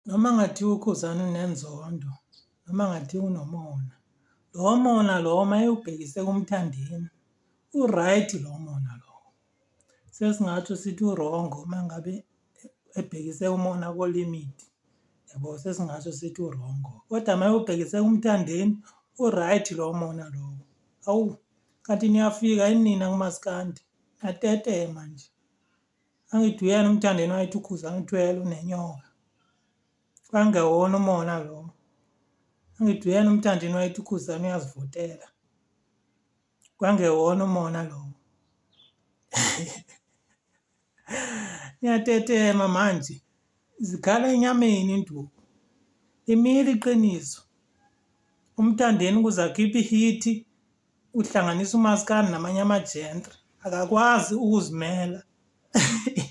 Noma ngathiwa uKhuzani unenzondo, noma ngathiwa unomona, lo mona lo uma ewubhekise kuMthandeni, u-right lo mona lo. Sesingatsho sithi urongo uma ngabe ebhekise umona ko-limit. Yabo, sesingasho sithi urongo. Kodwa uma ewubhekise kuMthandeni, u-right lo mona lo. Hawu, kanti niyafika yini nina kumaskandi? Natetema nje. Angithi uyena uMthandeni wayethi uKhuzani uthwele unenyoka. Kwangewona umona lo. Angithi uyena uMthandeni wayethi uKhuzani uyazivotela. Kwangewona umona lo. Niyatetema manje. Zikhala enyameni induku. Imile iqiniso. uMthandeni kuze akhiphe ihithi uhlanganisa umaskandi namanye amajentre. Akakwazi ukuzimela.